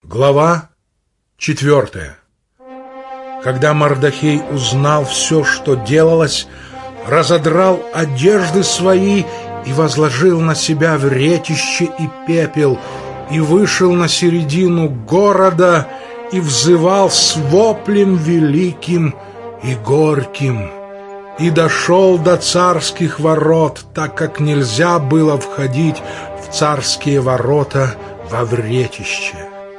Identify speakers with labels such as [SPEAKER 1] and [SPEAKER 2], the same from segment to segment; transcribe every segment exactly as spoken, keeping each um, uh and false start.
[SPEAKER 1] Глава четвертая. Когда Мардохей узнал все, что делалось, разодрал одежды свои и возложил на себя вретище и пепел, и вышел на середину города и взывал с воплем великим и горьким, и дошел до царских ворот, так как нельзя было входить в царские ворота во вретище.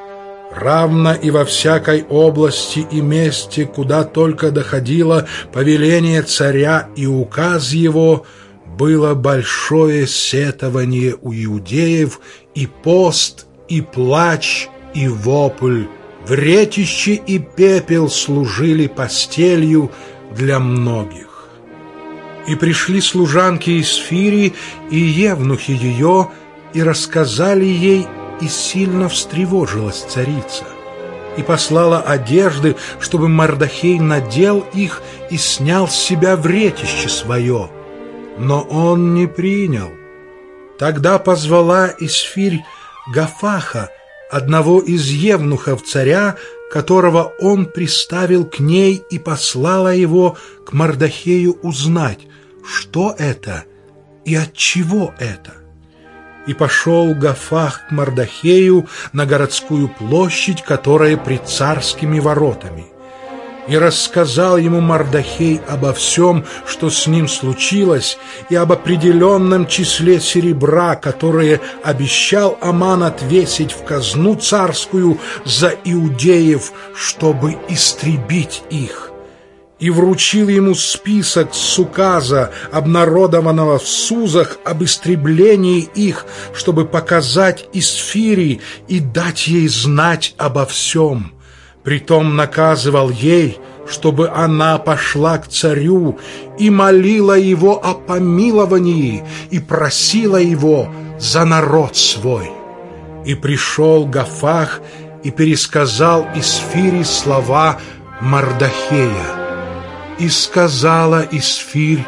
[SPEAKER 1] Равно и во всякой области и месте, куда только доходило повеление царя и указ его, было большое сетование у иудеев, и пост, и плач, и вопль. Вретище и пепел служили постелью для многих. И пришли служанки из Фирии и евнухи ее, и рассказали ей, и сильно встревожилась царица, и послала одежды, чтобы Мардохей надел их и снял с себя вретище свое. Но он не принял. Тогда позвала Исфирь Гафаха, одного из евнухов царя, которого он приставил к ней, и послала его к Мардохею узнать, что это и от чего это. И пошел Гафах к Мардохею на городскую площадь, которая пред царскими воротами. И рассказал ему Мардохей обо всем, что с ним случилось, и об определенном числе серебра, которое обещал Аман отвесить в казну царскую за иудеев, чтобы истребить их. И вручил ему список с указа, обнародованного в Сузах, об истреблении их, чтобы показать Исфири и дать ей знать обо всем. Притом наказывал ей, чтобы она пошла к царю и молила его о помиловании и просила его за народ свой. И пришел Гафах и пересказал Исфири слова Мардохея. И сказала Исфирь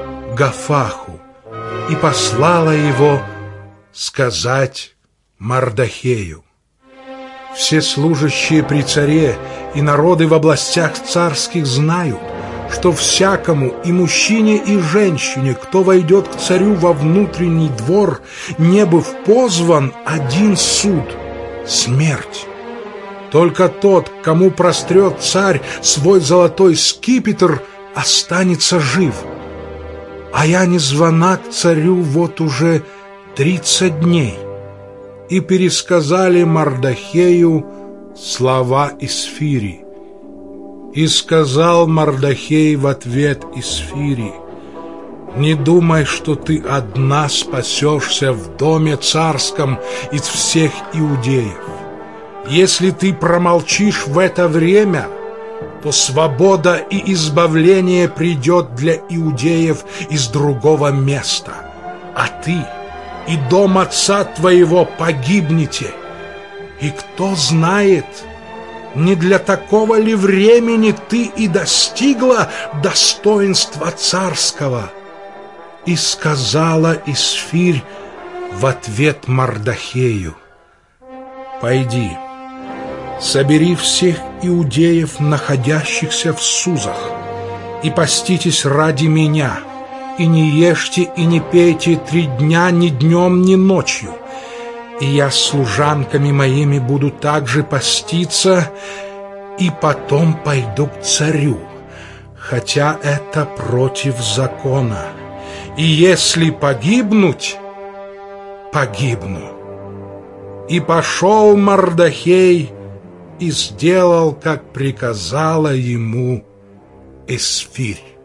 [SPEAKER 1] Гафаху, и послала его сказать Мардохею. Все служащие при царе и народы в областях царских знают, что всякому, и мужчине, и женщине, кто войдет к царю во внутренний двор, не быв позван, один суд — смерть. Только тот, кому прострет царь свой золотой скипетр, останется жив. А я не звана к царю вот уже тридцать дней. И пересказали Мардохею слова Исфири. И сказал Мардохей в ответ Исфири: «Не думай, что ты одна спасешься в доме царском из всех иудеев. Если ты промолчишь в это время, то свобода и избавление придет для иудеев из другого места, а ты и дом отца твоего погибнете. И кто знает, не для такого ли времени ты и достигла достоинства царского?» И сказала Исфирь в ответ Мардохею: «Пойди, собери всех иудеев, находящихся в Сузах, и поститесь ради меня, и не ешьте и не пейте три дня ни днем, ни ночью. И я с служанками моими буду также поститься, и потом пойду к царю, хотя это против закона. И если погибнуть, погибну». И пошел Мардохей и сделал, как приказала ему Исфирь.